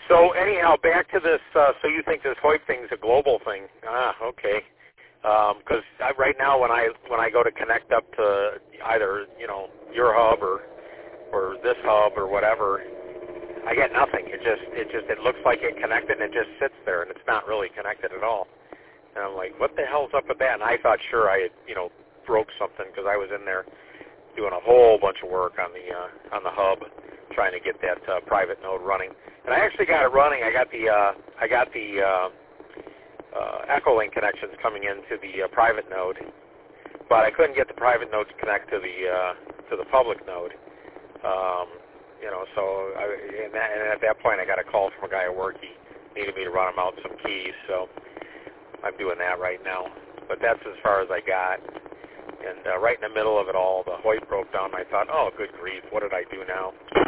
So anyhow, back to this. So you think this Hoyt thing's a global thing? Okay. Because right now, when I go to connect up to either your hub or this hub or whatever, I get nothing. It looks like it connected and it just sits there and it's not really connected at all. And I'm like, what the hell's up with that? And I thought sure I had broke something because I was in there doing a whole bunch of work on the hub, trying to get that private node running. And I actually got it running. I got the Echolink connections coming into the private node, but I couldn't get the private node to connect to the public node. And at that point, I got a call from a guy at work. He needed me to run him out some keys, so I'm doing that right now. But that's as far as I got. And right in the middle of it all, the Hoyt broke down. And I thought, oh, good grief, what did I do now?